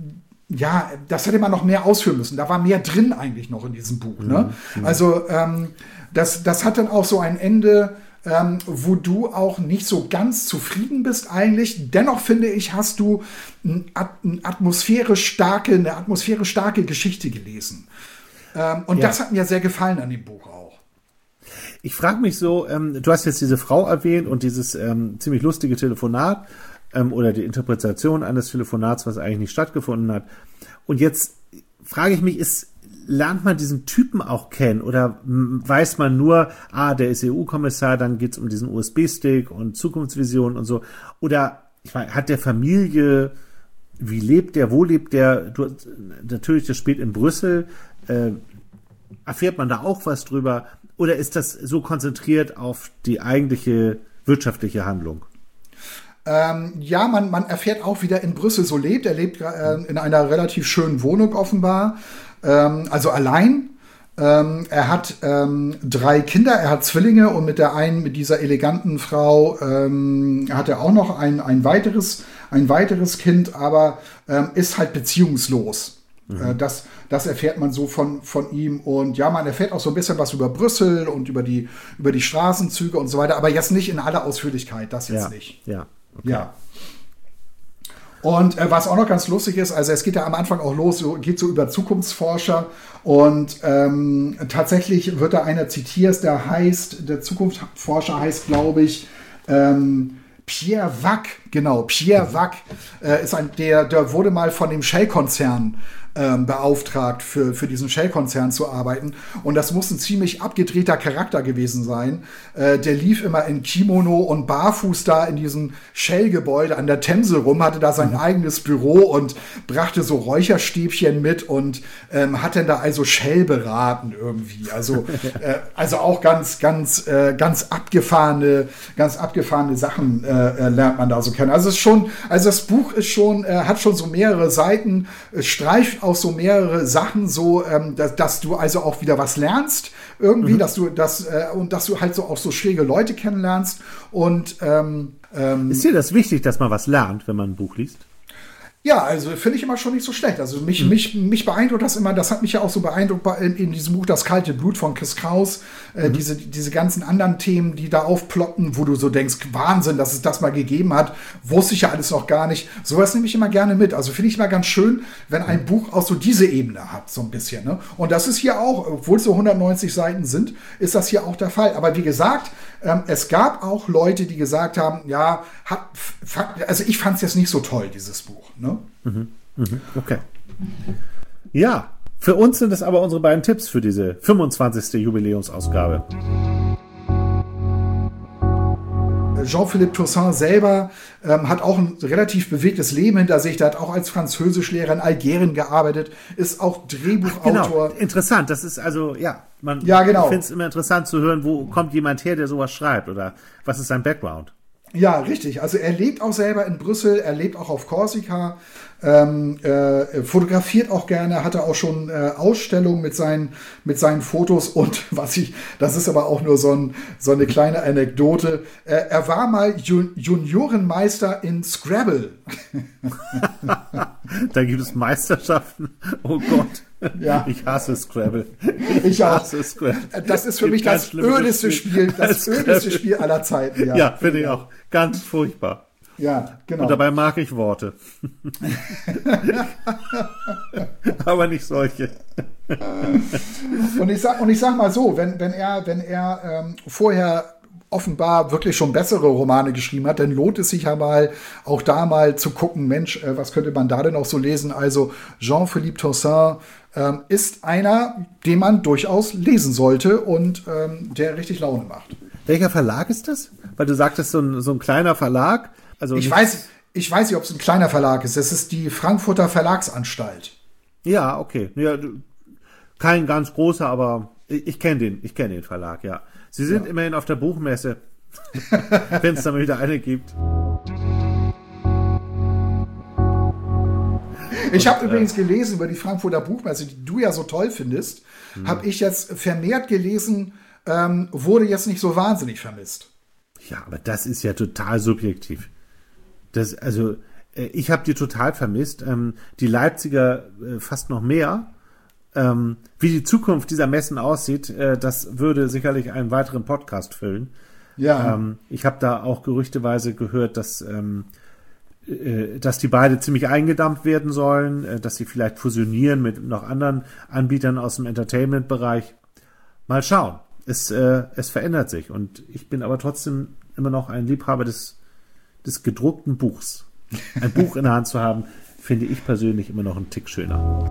ja, das hätte man noch mehr ausführen müssen. Da war mehr drin eigentlich noch in diesem Buch. Mhm. Ne? Mhm. Also ähm, das, das hat dann auch so ein Ende, ähm, wo du auch nicht so ganz zufrieden bist eigentlich. Dennoch finde ich, hast du ein, ein atmosphärisch starke, eine atmosphärisch starke Geschichte gelesen. Ähm, und ja. Das hat mir sehr gefallen an dem Buch auch. Ich frage mich so, ähm, du hast jetzt diese Frau erwähnt und dieses ähm, ziemlich lustige Telefonat ähm, oder die Interpretation eines Telefonats, was eigentlich nicht stattgefunden hat. Und jetzt frage ich mich, ist, lernt man diesen Typen auch kennen oder m- weiß man nur, ah, der ist E U-Kommissar, dann geht's um diesen U S B-Stick und Zukunftsvision und so. Oder ich meine, hat der Familie, wie lebt der, wo lebt der? Du, natürlich, das spielt in Brüssel. Äh, erfährt man da auch was drüber? Oder ist das so konzentriert auf die eigentliche wirtschaftliche Handlung? Ähm, ja, man, man erfährt auch, wie der in Brüssel so lebt. Er lebt äh, in einer relativ schönen Wohnung offenbar, ähm, also allein. Ähm, er hat ähm, drei Kinder, er hat Zwillinge und mit der einen, mit dieser eleganten Frau, ähm, hat er auch noch ein, ein weiteres, ein weiteres Kind, aber ähm, ist halt beziehungslos. Mhm. Das, das erfährt man so von, von ihm. Und ja, man erfährt auch so ein bisschen was über Brüssel und über die, über die Straßenzüge und so weiter, aber jetzt nicht in aller Ausführlichkeit, das jetzt ja. nicht. Ja. Okay. Ja. Und äh, was auch noch ganz lustig ist, also es geht ja am Anfang auch los, so, geht so über Zukunftsforscher und ähm, tatsächlich wird da einer zitiert, der heißt, der Zukunftsforscher heißt, glaube ich, ähm, Pierre Wack, genau, Pierre Wack äh, ist ein, der, der wurde mal von dem Shell-Konzern ähm, beauftragt, für, für diesen Shell-Konzern zu arbeiten. Und das muss ein ziemlich abgedrehter Charakter gewesen sein. Äh, der lief immer in Kimono und barfuß da in diesem Shell-Gebäude an der Themse rum, hatte da sein mhm. eigenes Büro und brachte so Räucherstäbchen mit und ähm, hat dann da also Shell beraten irgendwie. Also, äh, also auch ganz, ganz, äh, ganz abgefahrene, ganz abgefahrene Sachen äh, lernt man da so kennen. Also es ist schon, also das Buch ist schon, äh, hat schon so mehrere Seiten, es streift auch so mehrere Sachen, so, ähm, dass, dass du also auch wieder was lernst irgendwie, mhm. dass du das äh, und dass du halt so auch so schräge Leute kennenlernst und ähm, ähm, ist dir das wichtig, dass man was lernt, wenn man ein Buch liest? Ja, also finde ich immer schon nicht so schlecht. Also mich, mhm. mich, mich beeindruckt das immer, das hat mich ja auch so beeindruckt in, in diesem Buch Das kalte Blut von Chris Kraus. Äh, mhm. diese, diese ganzen anderen Themen, die da aufploppen, wo du so denkst, Wahnsinn, dass es das mal gegeben hat, wusste ich ja alles noch gar nicht. Sowas nehme ich immer gerne mit. Also finde ich immer ganz schön, wenn ein mhm. Buch auch so diese Ebene hat, so ein bisschen. Ne? Und das ist hier auch, obwohl es so hundertneunzig Seiten sind, ist das hier auch der Fall. Aber wie gesagt, ähm, es gab auch Leute, die gesagt haben, ja, hat, also ich fand es jetzt nicht so toll, dieses Buch. Ne? Mhm, mhm, okay. Ja, für uns sind es aber unsere beiden Tipps für diese fünfundzwanzigste Jubiläumsausgabe. Jean-Philippe Toussaint selber ähm, hat auch ein relativ bewegtes Leben hinter sich. Der hat auch als Französischlehrer in Algerien gearbeitet, ist auch Drehbuchautor. Genau, interessant. Das ist also, ja, man ja, genau. findet es immer interessant zu hören, wo kommt jemand her, der sowas schreibt oder was ist sein Background. Ja, richtig. Also er lebt auch selber in Brüssel, er lebt auch auf Korsika, ähm, äh, fotografiert auch gerne, hatte auch schon äh, Ausstellungen mit seinen, mit seinen Fotos und was ich, das ist aber auch nur so, ein, so eine kleine Anekdote, äh, er war mal Jun- Juniorenmeister in Scrabble. Da gibt es Meisterschaften, oh Gott. Ja. Ich hasse Scrabble. Ich, ich hasse auch. Scrabble. Das ist für mich das ödeste Spiel, das ödeste Spiel aller Zeiten. Ja, ja finde ich auch. Ganz furchtbar. Ja, genau. Und dabei mag ich Worte. Aber nicht solche. Und ich sag, und ich sag mal so, wenn, wenn er, wenn er ähm, vorher offenbar wirklich schon bessere Romane geschrieben hat, dann lohnt es sich ja mal, auch da mal zu gucken, Mensch, äh, was könnte man da denn auch so lesen? Also Jean-Philippe Toussaint ähm, ist einer, den man durchaus lesen sollte und ähm, der richtig Laune macht. Welcher Verlag ist das? Weil du sagtest, so ein, so ein kleiner Verlag. Also ich weiß, ich weiß nicht, ob es ein kleiner Verlag ist. Es ist die Frankfurter Verlagsanstalt. Ja, okay. Ja, kein ganz großer, aber ich, ich kenne den, ich kenne den Verlag, ja. Sie sind ja. immerhin auf der Buchmesse, wenn es da mal wieder eine gibt. Ich habe übrigens gelesen über die Frankfurter Buchmesse, die du ja so toll findest, hm. habe ich jetzt vermehrt gelesen, ähm, wurde jetzt nicht so wahnsinnig vermisst. Ja, aber das ist ja total subjektiv. Das, also, äh, ich habe die total vermisst. Ähm, die Leipziger äh, fast noch mehr. Ähm, wie die Zukunft dieser Messen aussieht, äh, das würde sicherlich einen weiteren Podcast füllen. Ja. Ähm, ich habe da auch gerüchteweise gehört, dass, ähm, äh, dass die beide ziemlich eingedampft werden sollen, äh, dass sie vielleicht fusionieren mit noch anderen Anbietern aus dem Entertainment-Bereich. Mal schauen. Es, äh, es verändert sich. Und ich bin aber trotzdem immer noch ein Liebhaber des, des gedruckten Buchs. Ein Buch in der Hand zu haben, finde ich persönlich immer noch einen Tick schöner.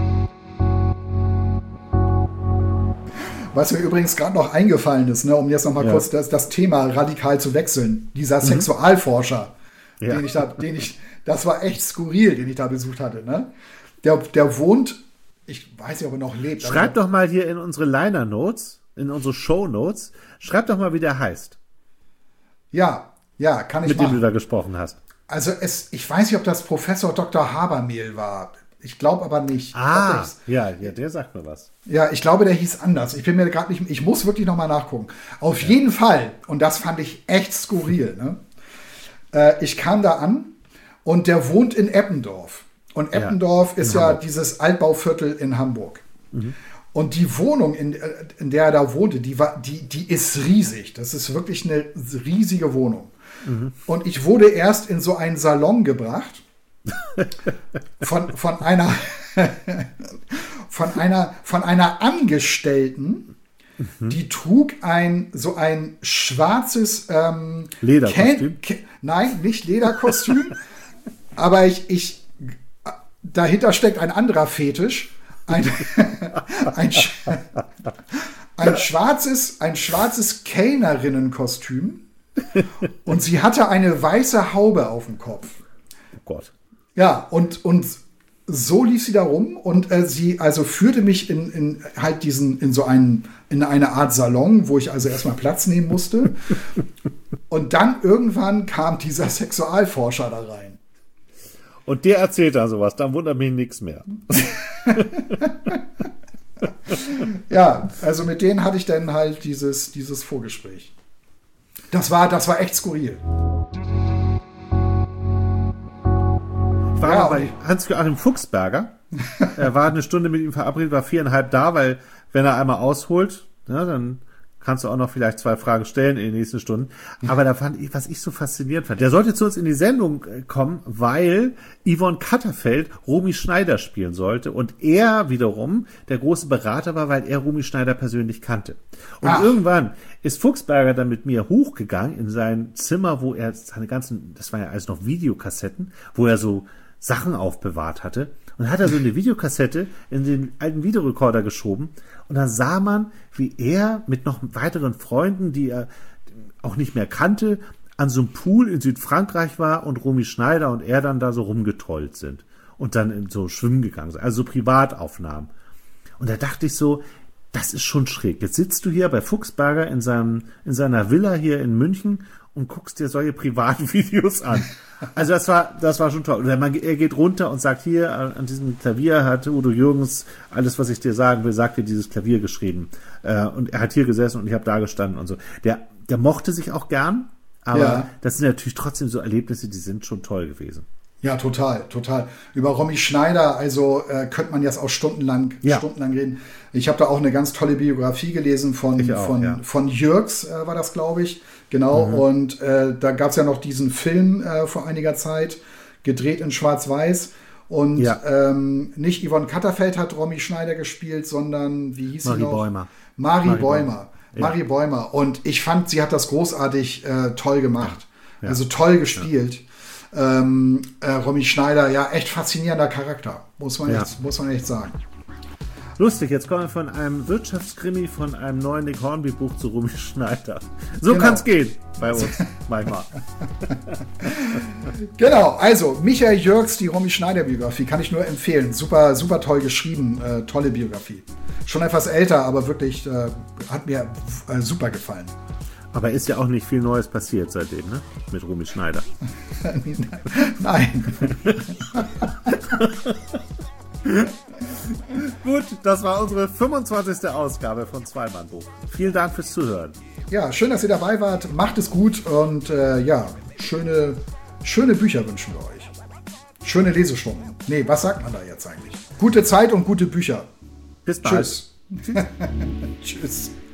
Was mir übrigens gerade noch eingefallen ist, ne, um jetzt noch mal ja. kurz das, das Thema radikal zu wechseln. Dieser mhm. Sexualforscher, ja. den ich da, den ich, das war echt skurril, den ich da besucht hatte. Ne? Der, der wohnt, ich weiß nicht, ob er noch lebt. Schreib doch mal hier in unsere Liner Notes, in unsere Show Notes, schreib doch mal, wie der heißt. Ja, ja, kann ich Mit machen. dem du da gesprochen hast. Also es, ich weiß nicht, ob das Professor Doktor Habermehl war. Ich glaube aber nicht. Ah, ja, ja, der sagt mir was. Ja, ich glaube, der hieß anders. Ich bin mir gerade nicht, ich muss wirklich noch mal nachgucken. Auf ja. jeden Fall, und das fand ich echt skurril, ne? Äh, ich kam da an und der wohnt in Eppendorf. Und Eppendorf ja, ist ja Hamburg. dieses Altbauviertel in Hamburg. Mhm. Und die Wohnung, in, in der er da wohnte, die, war, die, die ist riesig. Das ist wirklich eine riesige Wohnung. Mhm. Und ich wurde erst in so einen Salon gebracht von, von, einer, von, einer, von einer Angestellten, mhm. die trug ein so ein schwarzes ähm, Lederkostüm? Ken, nein, nicht Lederkostüm, aber ich, ich dahinter steckt ein anderer Fetisch. Ein, ein, ein schwarzes, ein schwarzes Kellnerinnenkostüm und sie hatte eine weiße Haube auf dem Kopf. Oh Gott. Ja, und, und so lief sie da rum und äh, sie also führte mich in, in halt diesen, in so einen, in eine Art Salon, wo ich also erstmal Platz nehmen musste. Und dann irgendwann kam dieser Sexualforscher da rein. Und der erzählt da sowas, dann wundert mich nichts mehr. Ja, also mit denen hatte ich dann halt dieses, dieses Vorgespräch. Das war, das war echt skurril. Ich war Ja, bei Hans-Joachim Fuchsberger. Er war eine Stunde mit ihm verabredet, war viereinhalb da, weil wenn er einmal ausholt, ja, dann kannst du auch noch vielleicht zwei Fragen stellen in den nächsten Stunden. Aber da fand ich, was ich so faszinierend fand, der sollte zu uns in die Sendung kommen, weil Yvonne Katterfeld Romy Schneider spielen sollte und er wiederum der große Berater war, weil er Romy Schneider persönlich kannte. Und Ach. irgendwann ist Fuchsberger dann mit mir hochgegangen in sein Zimmer, wo er seine ganzen, das waren ja alles noch Videokassetten, wo er so Sachen aufbewahrt hatte. Und hat er so eine Videokassette in den alten Videorekorder geschoben. Und dann sah man, wie er mit noch weiteren Freunden, die er auch nicht mehr kannte, an so einem Pool in Südfrankreich war und Romy Schneider und er dann da so rumgetollt sind. Und dann in so schwimmen gegangen sind. Also so Privataufnahmen. Und da dachte ich so, das ist schon schräg. Jetzt sitzt du hier bei Fuchsberger in seinem, in seiner Villa hier in München und guckst dir solche privaten Videos an. Also das war, das war schon toll. Und er geht runter und sagt, hier an diesem Klavier hat Udo Jürgens alles, was ich dir sagen will, sagt dir dieses Klavier geschrieben. Und er hat hier gesessen und ich habe da gestanden und so. Der, der mochte sich auch gern, aber ja. Das sind natürlich trotzdem so Erlebnisse, die sind schon toll gewesen. Ja, total, total. Über Romy Schneider, also äh, könnte man jetzt auch stundenlang, ja. stundenlang reden. Ich habe da auch eine ganz tolle Biografie gelesen von, auch, von, ja. von Jürgs, äh, war das, glaube ich. Genau, mhm. und äh, da gab es ja noch diesen Film äh, vor einiger Zeit, gedreht in Schwarz-Weiß. Und ja. ähm, nicht Yvonne Katterfeld hat Romy Schneider gespielt, sondern, wie hieß Marie sie noch? Bäumer. Marie, Marie Bäumer. Bäumer. Ja. Marie Bäumer. Und ich fand, sie hat das großartig äh, toll gemacht. Ja. Also toll gespielt. Ja. Ähm, äh, Romy Schneider, ja, echt faszinierender Charakter, muss man, ja. echt, muss man echt sagen. Lustig, jetzt kommen wir von einem Wirtschaftskrimi, von einem neuen Nick Hornby-Buch zu Romy Schneider. So genau. Kann's gehen bei uns manchmal. Genau, also Michael Jürgs, die Romy Schneider-Biografie, kann ich nur empfehlen. Super, super toll geschrieben, äh, tolle Biografie. Schon etwas älter, aber wirklich äh, hat mir äh, super gefallen. Aber ist ja auch nicht viel Neues passiert seitdem, ne? Mit Romy Schneider. Nein. Gut, das war unsere fünfundzwanzigste Ausgabe von Zweimannbuch. Vielen Dank fürs Zuhören. Ja, schön, dass ihr dabei wart. Macht es gut und äh, ja, schöne, schöne Bücher wünschen wir euch. Schöne Lesestunden. Nee, was sagt man da jetzt eigentlich? Gute Zeit und gute Bücher. Bis bald. Tschüss. Tschüss.